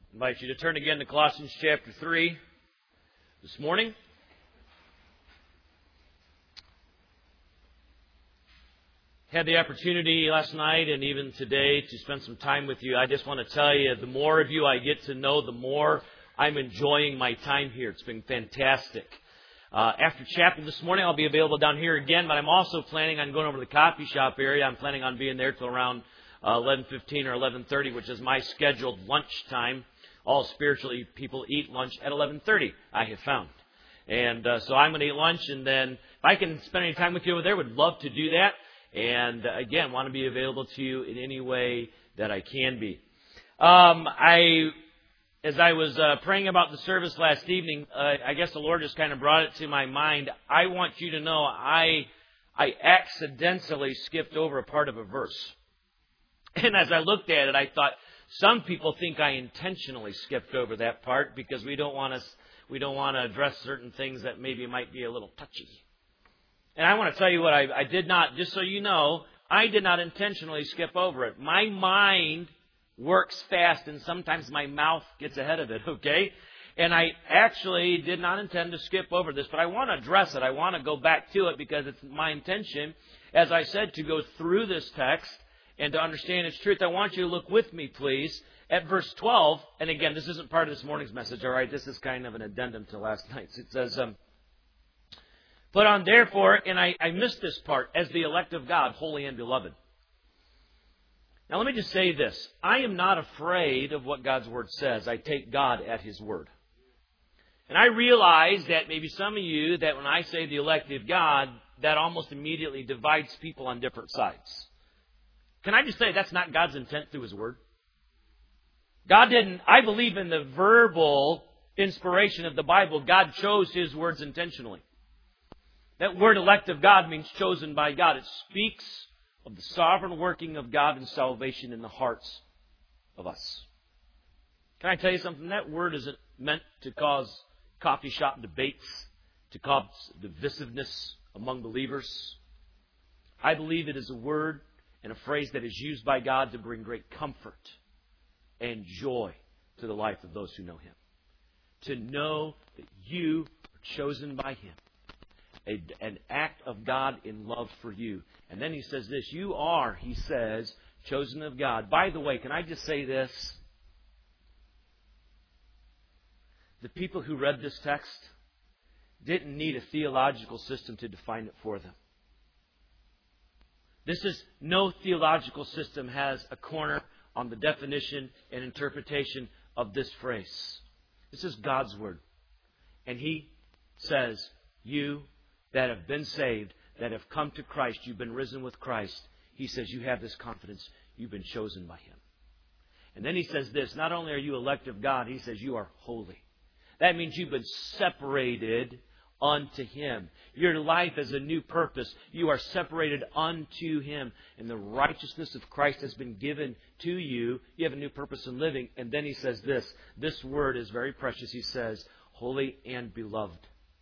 I invite you to turn again to Colossians chapter 3 this morning. Had the opportunity last night and even today to spend some time with you. I just want to tell you, the more of you I get to know, the more I'm enjoying my time here. It's been fantastic. After chapel this morning, I'll be available down here again, but I'm also planning on going over to the coffee shop area. I'm planning on being there till around 11:15 or 11:30, which is my scheduled lunch time. All spiritually people eat lunch at 11:30, I have found. And so I'm going to eat lunch, and then if I can spend any time with you over there, would love to do that. And again, want to be available to you in any way that I can be. As I was praying about the service last evening, I guess the Lord just kind of brought it to my mind. I want you to know I accidentally skipped over a part of a verse. And as I looked at it, I thought, some people think I intentionally skipped over that part because we don't want to address certain things that maybe might be a little touchy. And I want to tell you what I did not, just so you know, I did not intentionally skip over it. My mind works fast and sometimes my mouth gets ahead of it, okay? And I actually did not intend to skip over this, but I want to address it. I want to go back to it because it's my intention, as I said, to go through this text and to understand its truth. I want you to look with me, please, at verse 12. And again, this isn't part of this morning's message, all right? This is kind of an addendum to last night's. It says, put on therefore, and I missed this part, as the elect of God, holy and beloved. Now let me just say this. I am not afraid of what God's Word says. I take God at His Word. And I realize that maybe some of you, that when I say the elect of God, that almost immediately divides people on different sides. Can I just say that's not God's intent through His Word? God didn't, I believe in the verbal inspiration of the Bible. God chose His words intentionally. That word elect of God means chosen by God. It speaks of the sovereign working of God and salvation in the hearts of us. Can I tell you something? That word isn't meant to cause coffee shop debates, to cause divisiveness among believers. I believe it is a word and a phrase that is used by God to bring great comfort and joy to the life of those who know Him. To know that you are chosen by Him. An act of God in love for you. And then He says this, you are, He says, chosen of God. By the way, can I just say this? The people who read this text didn't need a theological system to define it for them. No theological system has a corner on the definition and interpretation of this phrase. This is God's Word. And He says, you that have been saved, that have come to Christ, you've been risen with Christ. He says you have this confidence. You've been chosen by Him. And then He says this, not only are you elect of God, He says you are holy. That means you've been separated unto Him. Your life has a new purpose. You are separated unto Him. And the righteousness of Christ has been given to you. You have a new purpose in living. And then He says this word is very precious. He says, holy and beloved.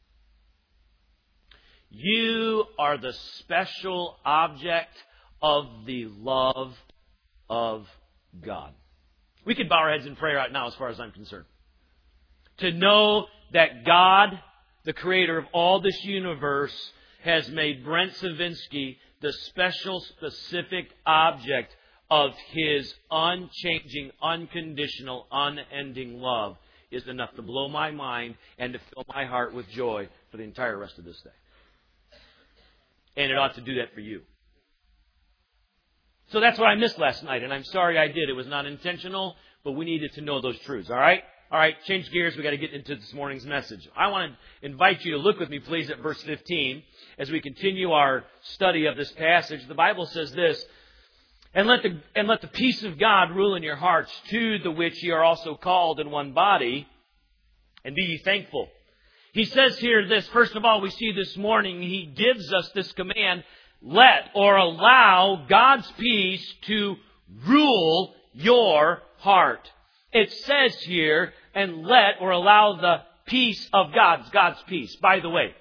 You are the special object of the love of God. We could bow our heads in prayer right now as far as I'm concerned. To know that God, the creator of all this universe, has made Brent Savinsky the special, specific object of His unchanging, unconditional, unending love is enough to blow my mind and to fill my heart with joy for the entire rest of this day. And it ought to do that for you. So that's what I missed last night, and I'm sorry I did. It was not intentional, but we needed to know those truths, all right? All right, change gears. We've got to get into this morning's message. I want to invite you to look with me, please, at verse 15. As we continue our study of this passage, the Bible says this, And let the peace of God rule in your hearts, to the which ye are also called in one body, and be ye thankful. He says here this, first of all, we see this morning, He gives us this command, let or allow God's peace to rule your heart. It says here, and let or allow the peace of God's peace. By the way,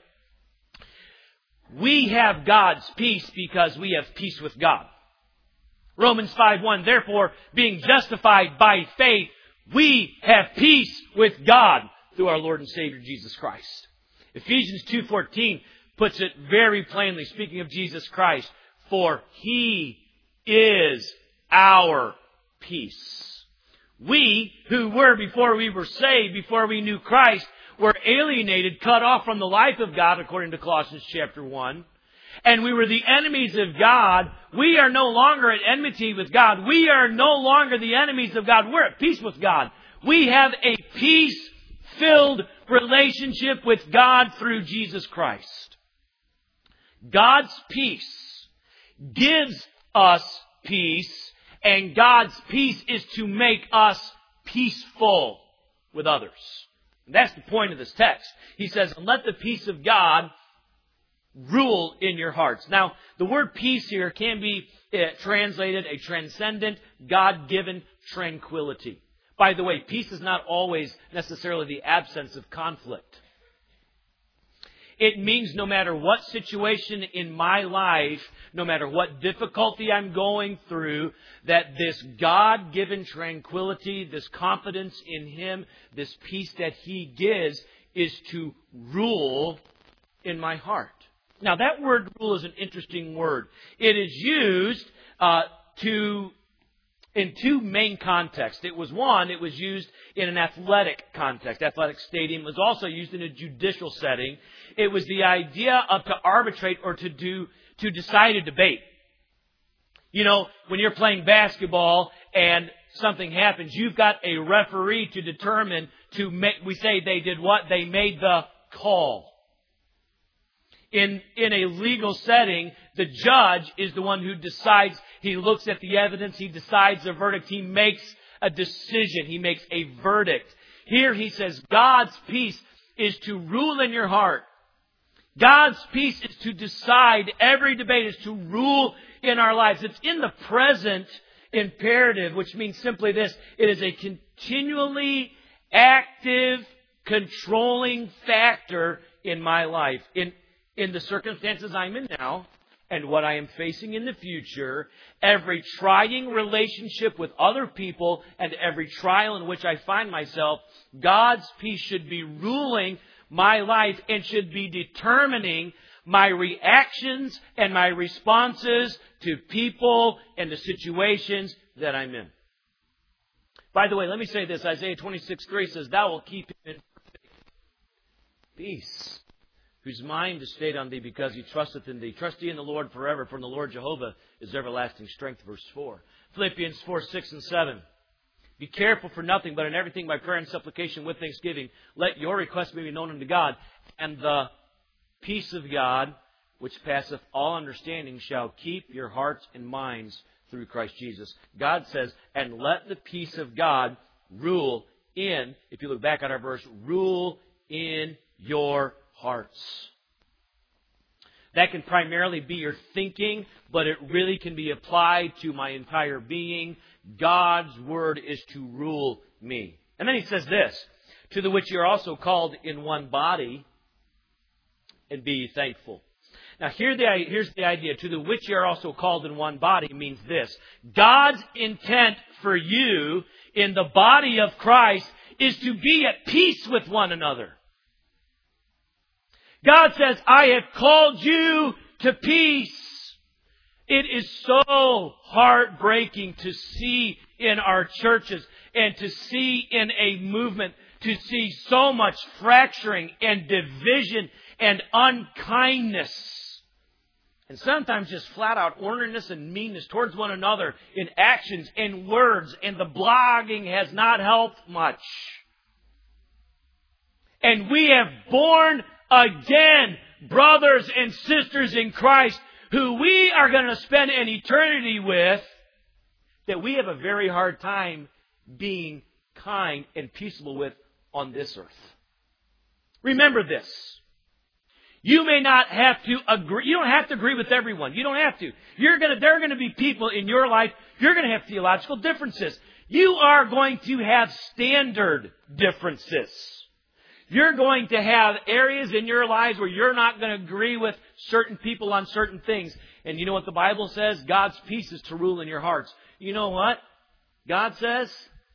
we have God's peace because we have peace with God. Romans 5:1, therefore, being justified by faith, we have peace with God through our Lord and Savior Jesus Christ. Ephesians 2:14 puts it very plainly, speaking of Jesus Christ, for He is our peace. We, who were before we were saved, before we knew Christ, were alienated, cut off from the life of God, according to Colossians chapter 1. And we were the enemies of God. We are no longer at enmity with God. We are no longer the enemies of God. We're at peace with God. We have a peace-filled relationship with God through Jesus Christ. God's peace gives us peace, and God's peace is to make us peaceful with others. And that's the point of this text. He says, and let the peace of God rule in your hearts. Now, the word peace here can be translated a transcendent, God-given tranquility. By the way, peace is not always necessarily the absence of conflict. It means no matter what situation in my life, no matter what difficulty I'm going through, that this God-given tranquility, this confidence in Him, this peace that He gives is to rule in my heart. Now, that word rule is an interesting word. It is used in two main contexts. It was used in an athletic context. Athletic stadium was also used in a judicial setting. It was the idea of to arbitrate or to decide a debate. You know, when you're playing basketball and something happens, you've got a referee to determine we say they did what? They made the call. In a legal setting, the judge is the one who decides. He looks at the evidence. He decides the verdict. He makes a decision. He makes a verdict. Here he says God's peace is to rule in your heart. God's peace is to decide every debate, is to rule in our lives. It's in the present imperative, which means simply this. It is a continually active, controlling factor in my life. In the circumstances I'm in now and what I am facing in the future, every trying relationship with other people and every trial in which I find myself, God's peace should be ruling my life and should be determining my reactions and my responses to people and to situations that I'm in. By the way, let me say this. Isaiah 26:3 says, Thou wilt keep him in perfect peace, whose mind is stayed on Thee because he trusteth in Thee. Trust ye in the Lord forever, for in the Lord Jehovah is everlasting strength. Verse 4. Philippians 4:6 and 7. Be careful for nothing, but in everything by prayer and supplication with thanksgiving, let your requests be known unto God, and the peace of God, which passeth all understanding, shall keep your hearts and minds through Christ Jesus. God says, and let the peace of God rule in, if you look back at our verse, rule in your hearts. That can primarily be your thinking, but it really can be applied to my entire being. God's Word is to rule me. And then he says this, to the which you are also called in one body, and be ye thankful. Now here's the idea. To the which you are also called in one body means this. God's intent for you in the body of Christ is to be at peace with one another. God says, I have called you to peace. It is so heartbreaking to see in our churches and to see in a movement, to see so much fracturing and division and unkindness. And sometimes just flat out orneriness and meanness towards one another in actions and words. And the blogging has not helped much. And we have born again brothers and sisters in Christ who we are going to spend an eternity with, that we have a very hard time being kind and peaceable with on this earth. Remember this. You may not have to agree. You don't have to agree with everyone. You don't have to. There are going to be people in your life. You're going to have theological differences. You are going to have standard differences. You're going to have areas in your lives where you're not going to agree with certain people on certain things. And you know what the Bible says? God's peace is to rule in your hearts. You know what God says?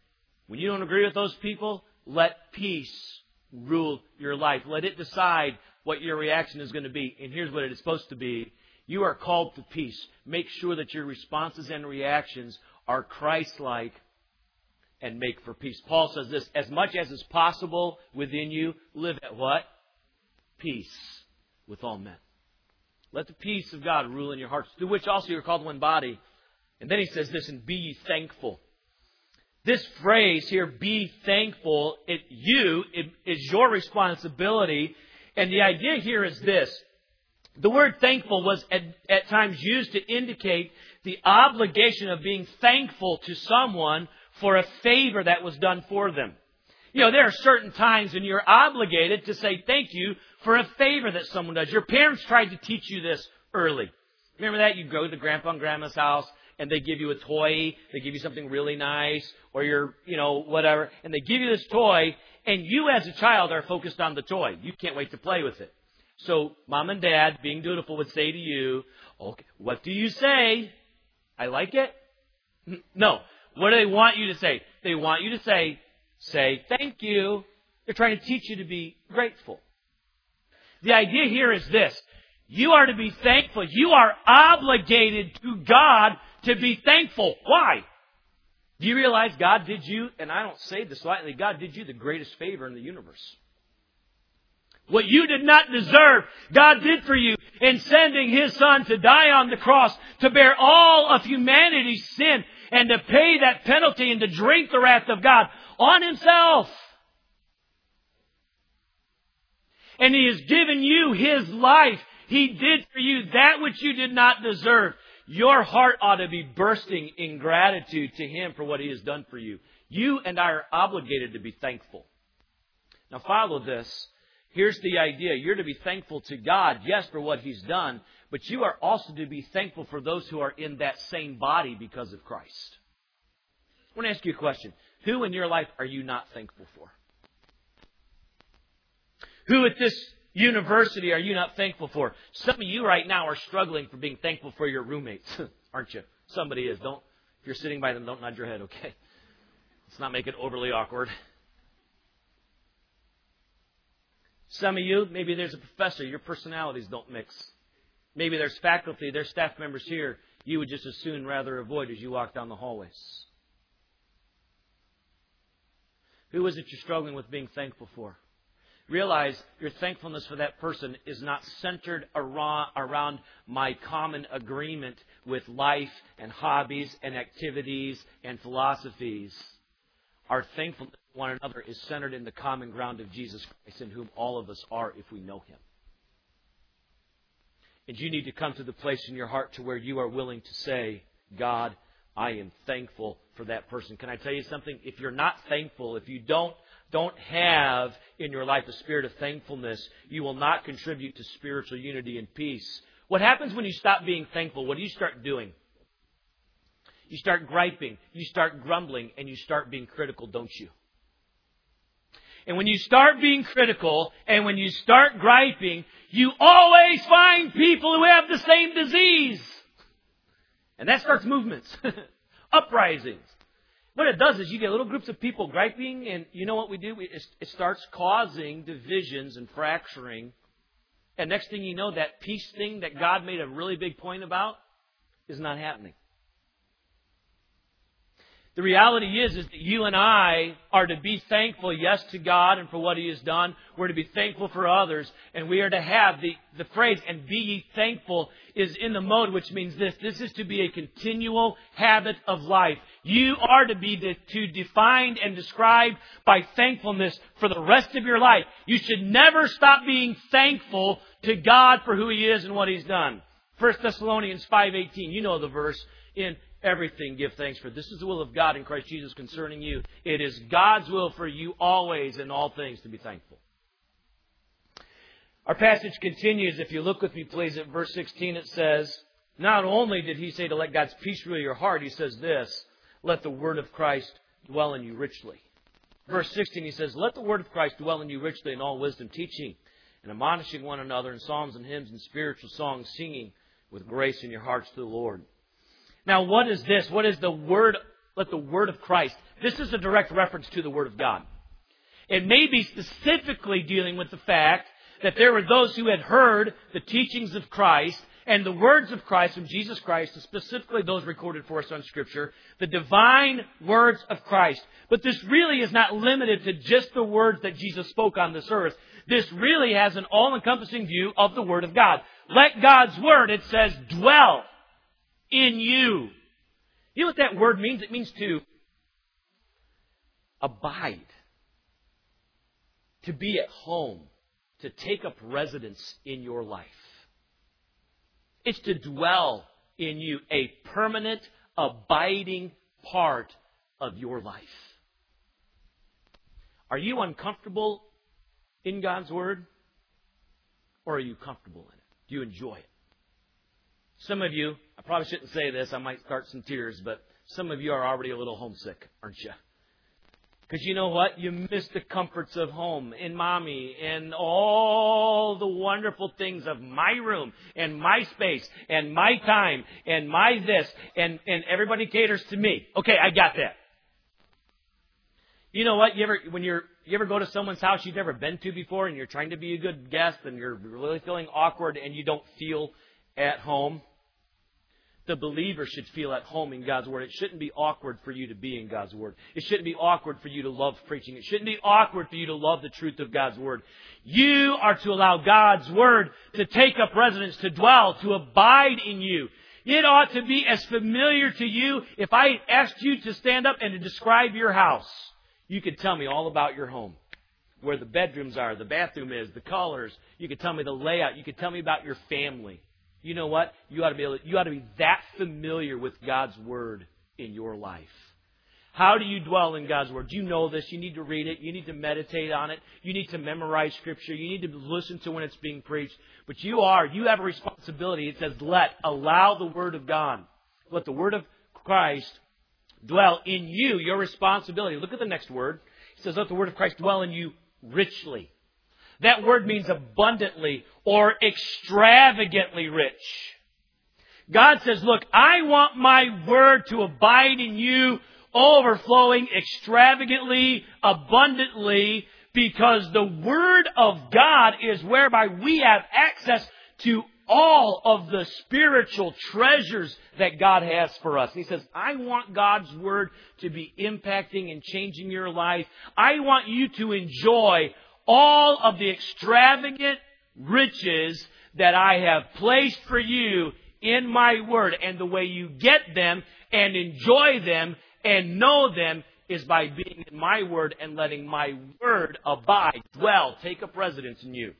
When you don't agree with those people, let peace rule your life. Let it decide what your reaction is going to be. And here's what it is supposed to be. You are called to peace. Make sure that your responses and reactions are Christ-like and make for peace. Paul says this, as much as is possible within you, live at what? Peace with all men. Let the peace of God rule in your hearts, through which also you are called one body. And then he says this, and be ye thankful. This phrase here, be thankful, it is your responsibility. And the idea here is this. The word thankful was at times used to indicate the obligation of being thankful to someone for a favor that was done for them. You know, there are certain times when you're obligated to say thank you for a favor that someone does. Your parents tried to teach you this early. Remember that? You go to Grandpa and Grandma's house and they give you a toy. They give you something really nice or whatever. And they give you this toy and you as a child are focused on the toy. You can't wait to play with it. So mom and dad, being dutiful, would say to you, okay, what do you say? I like it? No. What do they want you to say? They want you to say thank you. They're trying to teach you to be grateful. The idea here is this. You are to be thankful. You are obligated to God to be thankful. Why? Do you realize God did you, and I don't say this lightly, God did you the greatest favor in the universe. What you did not deserve, God did for you in sending His Son to die on the cross, to bear all of humanity's sin, and to pay that penalty and to drink the wrath of God on Himself. And He has given you His life. He did for you that which you did not deserve. Your heart ought to be bursting in gratitude to Him for what He has done for you. You and I are obligated to be thankful. Now follow this. Here's the idea. You're to be thankful to God, yes, for what He's done, but you are also to be thankful for those who are in that same body because of Christ. I want to ask you a question. Who in your life are you not thankful for? Who at this university are you not thankful for? Some of you right now are struggling for being thankful for your roommates, aren't you? Somebody is. If you're sitting by them, don't nod your head, okay? Let's not make it overly awkward. Some of you, maybe there's a professor, your personalities don't mix. Maybe there's faculty, there's staff members here you would just as soon rather avoid as you walk down the hallways. Who is it you're struggling with being thankful for? Realize your thankfulness for that person is not centered around my common agreement with life and hobbies and activities and philosophies. Our thankfulness to one another is centered in the common ground of Jesus Christ, in whom all of us are if we know Him. And you need to come to the place in your heart to where you are willing to say, God, I am thankful for that person. Can I tell you something? If you're not thankful, if you don't have in your life a spirit of thankfulness, you will not contribute to spiritual unity and peace. What happens when you stop being thankful? What do you start doing? You start griping, you start grumbling, and you start being critical, don't you? And when you start being critical and when you start griping, you always find people who have the same disease. And that starts movements, uprisings. What it does is you get little groups of people griping, and you know what we do? It starts causing divisions and fracturing. And next thing you know, that peace thing that God made a really big point about is not happening. The reality is that you and I are to be thankful, yes, to God and for what He has done. We're to be thankful for others. And we are to have the phrase, and be ye thankful, is in the mode, which means this. This is to be a continual habit of life. You are to be defined and described by thankfulness for the rest of your life. You should never stop being thankful to God for who He is and what He's done. 1 Thessalonians 5:18, you know the verse. In everything give thanks, for this is the will of God in Christ Jesus concerning you. It is God's will for you always in all things to be thankful. Our passage continues. If you look with me, please, at verse 16, it says, not only did He say to let God's peace rule your heart, He says this, let the word of Christ dwell in you richly. Verse 16, He says, let the word of Christ dwell in you richly in all wisdom, teaching and admonishing one another in psalms and hymns and spiritual songs, singing with grace in your hearts to the Lord. Now, what is this? What is the word let the Word of Christ. This is a direct reference to the Word of God. It may be specifically dealing with the fact that there were those who had heard the teachings of Christ and the words of Christ from Jesus Christ, specifically those recorded for us on Scripture, the divine words of Christ. But this really is not limited to just the words that Jesus spoke on this earth. This really has an all-encompassing view of the Word of God. Let God's Word, it says, dwell in you. You know what that word means? It means to abide, to be at home, to take up residence in your life. It's to dwell in you, a permanent, abiding part of your life. Are you uncomfortable in God's Word? Or are you comfortable in it? Do you enjoy it? Some of you, I probably shouldn't say this, I might start some tears, but some of you are already a little homesick, aren't you? Because you know what? You miss the comforts of home and mommy and all the wonderful things of my room and my space and my time and my this and everybody caters to me. Okay, I got that. You know what? You ever go to someone's house you've never been to before and you're trying to be a good guest and you're really feeling awkward and you don't feel at home? The believer should feel at home in God's Word. It shouldn't be awkward for you to be in God's Word. It shouldn't be awkward for you to love preaching. It shouldn't be awkward for you to love the truth of God's Word. You are to allow God's Word to take up residence, to dwell, to abide in you. It ought to be as familiar to you. If I asked you to stand up and to describe your house, you could tell me all about your home. Where the bedrooms are, the bathroom is, the colors. You could tell me the layout. You could tell me about your family. You know what? You ought to be that familiar with God's Word in your life. How do you dwell in God's Word? You know this. You need to read it. You need to meditate on it. You need to memorize Scripture. You need to listen to when it's being preached. But you have a responsibility. It says, allow the Word of God. Let the Word of Christ dwell in you. Your responsibility. Look at the next word. It says, let the Word of Christ dwell in you richly. That word means abundantly or extravagantly rich. God says, look, I want my Word to abide in you, overflowing extravagantly, abundantly, because the Word of God is whereby we have access to all of the spiritual treasures that God has for us. He says, I want God's Word to be impacting and changing your life. I want you to enjoy all of the extravagant riches that I have placed for you in my Word. And the way you get them and enjoy them and know them is by being in my Word and letting my Word abide, dwell, take up residence in you.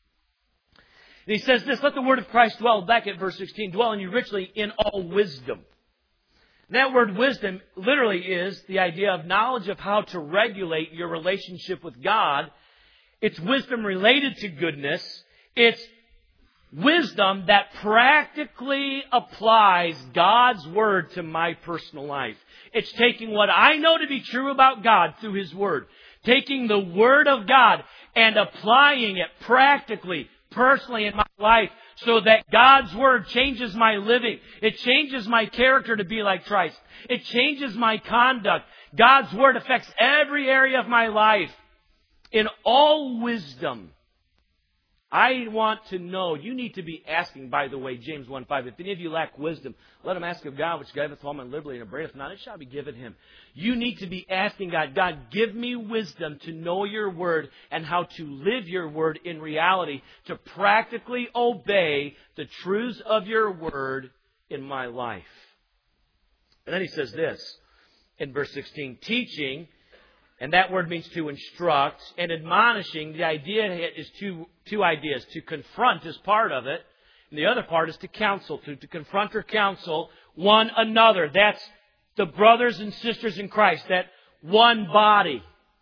And he says this, let the Word of Christ dwell, back at verse 16, dwell in you richly in all wisdom. That word wisdom literally is the idea of knowledge of how to regulate your relationship with God. It's wisdom related to goodness. It's wisdom that practically applies God's Word to my personal life. It's taking what I know to be true about God through His Word. Taking the Word of God and applying it practically, personally in my life so that God's Word changes my living. It changes my character to be like Christ. It changes my conduct. God's Word affects every area of my life. In all wisdom, I want to know, you need to be asking, by the way, James 1:5, if any of you lack wisdom, let him ask of God, which giveth all men liberally and upbraideth not, it shall be given him. You need to be asking God, God, give me wisdom to know your Word and how to live your Word in reality, to practically obey the truths of your Word in my life. And then he says this in verse 16, teaching. And that word means to instruct. And admonishing, the idea is two ideas. To confront is part of it. And the other part is to counsel. To confront or counsel one another. That's the brothers and sisters in Christ. That one body.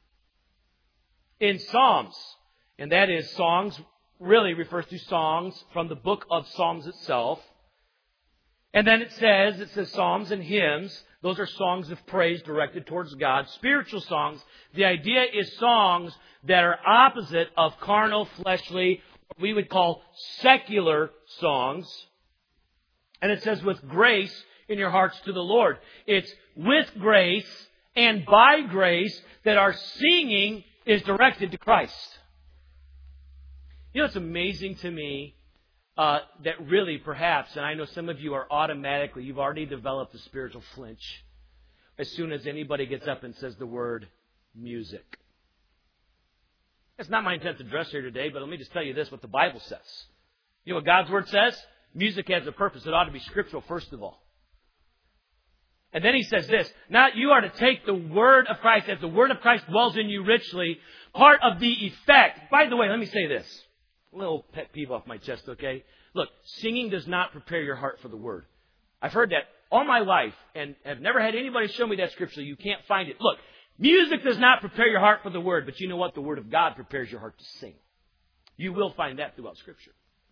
In Psalms. And that is songs, really refers to songs from the book of Psalms itself. And then it says psalms and hymns. Those are songs of praise directed towards God. Spiritual songs. The idea is songs that are opposite of carnal, fleshly, what we would call secular songs. And it says with grace in your hearts to the Lord. It's with grace and by grace that our singing is directed to Christ. You know, it's amazing to me that really perhaps, and I know some of you are automatically, you've already developed a spiritual flinch as soon as anybody gets up and says the word music. It's not my intent to address here today, but let me just tell you this, what the Bible says. You know what God's Word says? Music has a purpose. It ought to be scriptural, first of all. And then He says this, now you are to take the Word of Christ, as the Word of Christ dwells in you richly, part of the effect. By the way, let me say this. A little pet peeve off my chest, okay? Look, singing does not prepare your heart for the Word. I've heard that all my life and have never had anybody show me that scripturally. You can't find it. Look, music does not prepare your heart for the Word, but you know what? The Word of God prepares your heart to sing. You will find that throughout Scripture.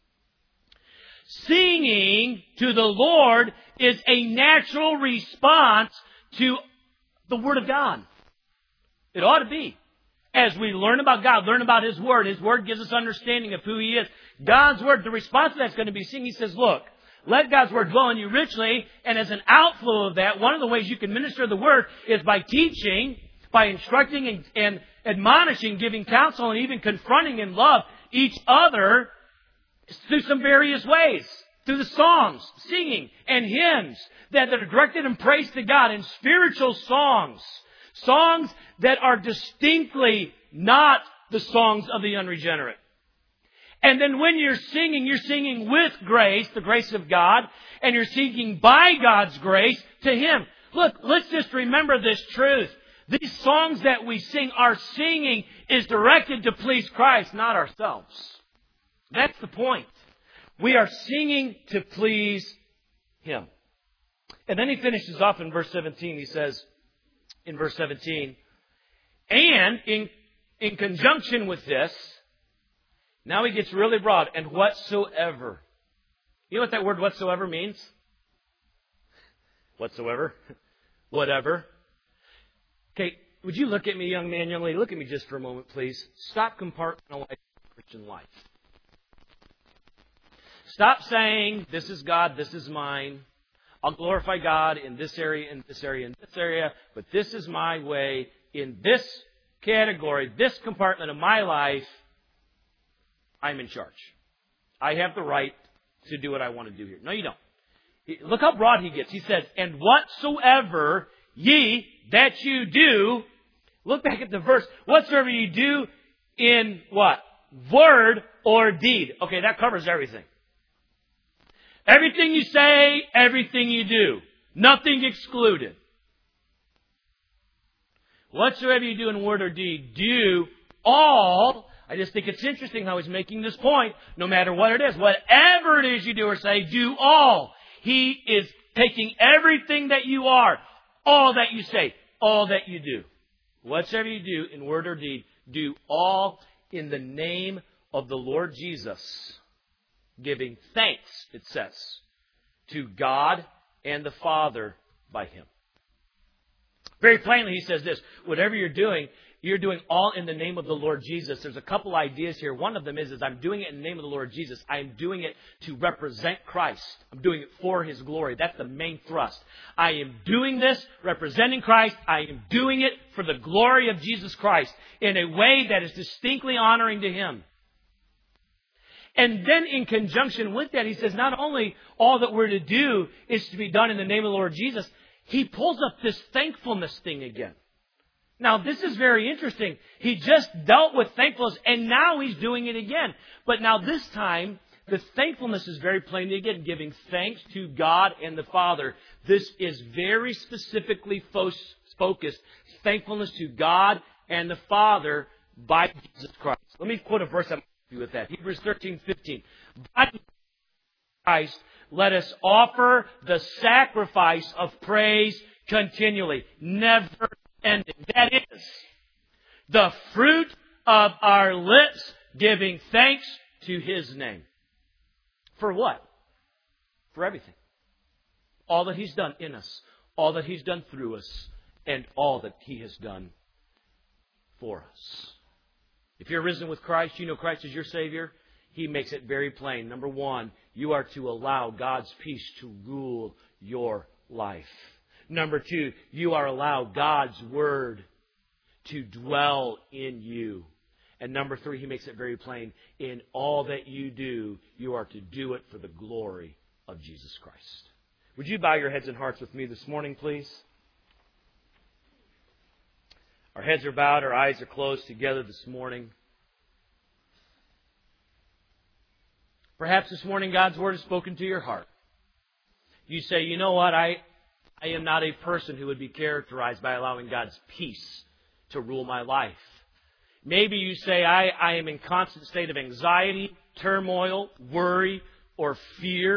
Singing to the Lord is a natural response to the Word of God. It ought to be. As we learn about God, learn about His Word gives us understanding of who He is. God's Word, the response to that's going to be singing. He says, look, let God's Word dwell in you richly, and as an outflow of that, one of the ways you can minister the Word is by teaching, by instructing and admonishing, giving counsel, and even confronting in love each other through some various ways. Through the songs, singing, and hymns that are directed in praise to God, and spiritual songs. Songs that are distinctly not the songs of the unregenerate. And then when you're singing with grace, the grace of God, and you're singing by God's grace to Him. Look, let's just remember this truth. These songs that we sing, our singing is directed to please Christ, not ourselves. That's the point. We are singing to please Him. And then he finishes off in verse 17. He says, in verse 17, and in conjunction with this, now he gets really broad, and whatsoever. You know what that word whatsoever means? Whatsoever. Whatever. Okay, would you look at me, young man, young lady? Look at me just for a moment, please. Stop compartmentalizing Christian life. Stop saying, this is God, this is mine. I'll glorify God in this area, in this area, in this area, but this is my way. In this category, this compartment of my life, I'm in charge. I have the right to do what I want to do here. No, you don't. Look how broad he gets. He says, and whatsoever ye that you do, look back at the verse, whatsoever you do in what? Word or deed. Okay, that covers everything. Everything you say, everything you do. Nothing excluded. Whatsoever you do in word or deed, do all. I just think it's interesting how he's making this point. No matter what it is, whatever it is you do or say, do all. He is taking everything that you are, all that you say, all that you do. Whatsoever you do in word or deed, do all in the name of the Lord Jesus, giving thanks, it says, to God and the Father by Him. Very plainly, he says this, whatever you're doing all in the name of the Lord Jesus. There's a couple ideas here. One of them is I'm doing it in the name of the Lord Jesus. I'm doing it to represent Christ. I'm doing it for His glory. That's the main thrust. I am doing this representing Christ. I am doing it for the glory of Jesus Christ in a way that is distinctly honoring to Him. And then in conjunction with that, he says not only all that we're to do is to be done in the name of the Lord Jesus, he pulls up this thankfulness thing again. Now, this is very interesting. He just dealt with thankfulness, and now he's doing it again. But now this time, the thankfulness is very plainly again, giving thanks to God and the Father. This is very specifically focused. Thankfulness to God and the Father by Jesus Christ. Let me quote a verse I'm with that. Hebrews 13:15. By Christ, let us offer the sacrifice of praise continually, never ending. That is the fruit of our lips, giving thanks to His name. For what? For everything. All that He's done in us, all that He's done through us, and all that He has done for us. If you're risen with Christ, you know Christ is your Savior. He makes it very plain. Number one, you are to allow God's peace to rule your life. Number 2, you are allowed God's Word to dwell in you. And number 3, he makes it very plain. In all that you do, you are to do it for the glory of Jesus Christ. Would you bow your heads and hearts with me this morning, please? Our heads are bowed, our eyes are closed together this morning. Perhaps this morning God's Word has spoken to your heart. You say, you know what, I am not a person who would be characterized by allowing God's peace to rule my life. Maybe you say, I am in constant state of anxiety, turmoil, worry, or fear.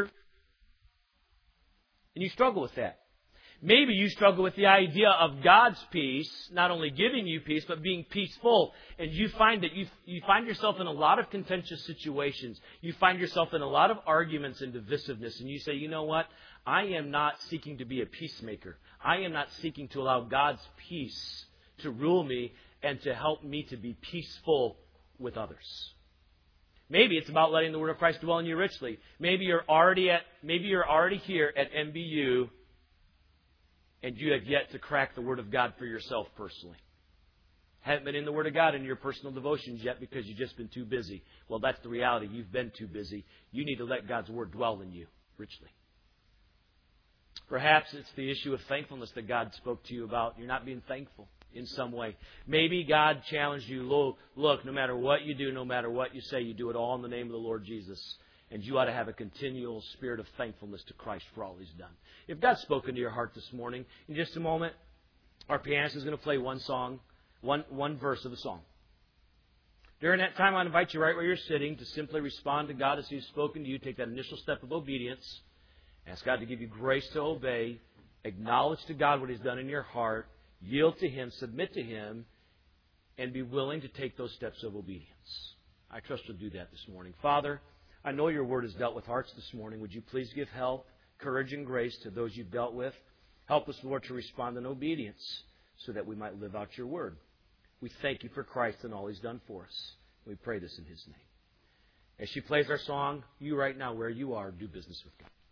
And you struggle with that. Maybe you struggle with the idea of God's peace, not only giving you peace, but being peaceful. And you find that you find yourself in a lot of contentious situations. You find yourself in a lot of arguments and divisiveness. And you say, you know what? I am not seeking to be a peacemaker. I am not seeking to allow God's peace to rule me and to help me to be peaceful with others. Maybe it's about letting the Word of Christ dwell in you richly. Maybe you're already here at MBU, and you have yet to crack the Word of God for yourself personally. Haven't been in the Word of God in your personal devotions yet because you've just been too busy. Well, that's the reality. You've been too busy. You need to let God's Word dwell in you richly. Perhaps it's the issue of thankfulness that God spoke to you about. You're not being thankful in some way. Maybe God challenged you, look, no matter what you do, no matter what you say, you do it all in the name of the Lord Jesus. And you ought to have a continual spirit of thankfulness to Christ for all He's done. If God's spoken to your heart this morning, in just a moment, our pianist is going to play one song, one verse of a song. During that time, I invite you right where you're sitting to simply respond to God as He's spoken to you. Take that initial step of obedience. Ask God to give you grace to obey. Acknowledge to God what He's done in your heart. Yield to Him, submit to Him, and be willing to take those steps of obedience. I trust you'll do that this morning. Father, I know your Word has dealt with hearts this morning. Would you please give help, courage, and grace to those you've dealt with? Help us, Lord, to respond in obedience so that we might live out your Word. We thank you for Christ and all He's done for us. We pray this in His name. As she plays our song, you right now, where you are, do business with God.